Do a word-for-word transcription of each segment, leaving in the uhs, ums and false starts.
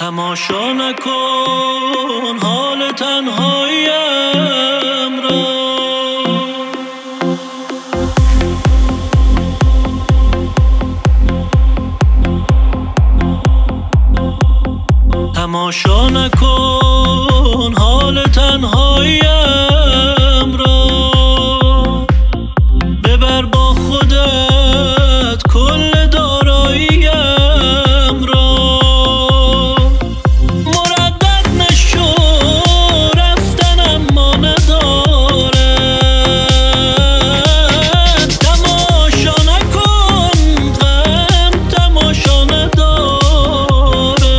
تماشا نکن حال تنهاییم را. تماشا نکن حال تنهاییم را. ببر با خودت کل داراییم را. مردد نشو رفتن اما نداره. تماشا نکن غم تماشا نداره.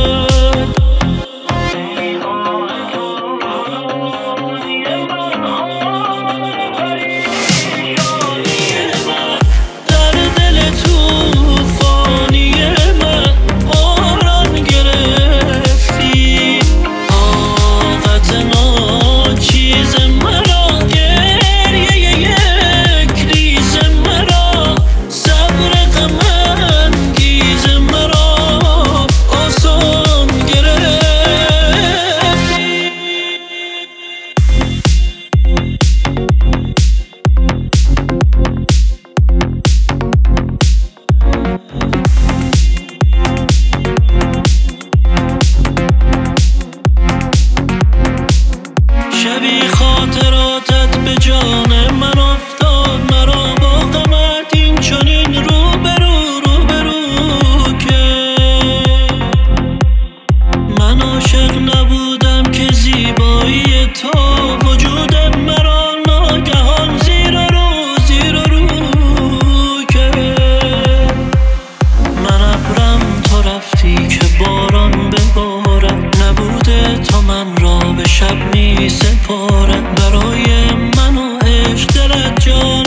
در دل توفانی من باران گرفتی. طاقت ناچیز مرا گریه یک ریز مرا. صبر غم انگیز مرا آسان گرفتی. شبی خاطراتت به جان من افتاد. مرا با غمت این چنین روبرو روبرو که من عاشق نبودم که زیبایی تو وجودت مرا ناگهان زیر و رو زیر و رو که من ابرم تو رفتی که باران ببارد. نبوده تا من را به شب می سپارد. برای من و عشق دلت جان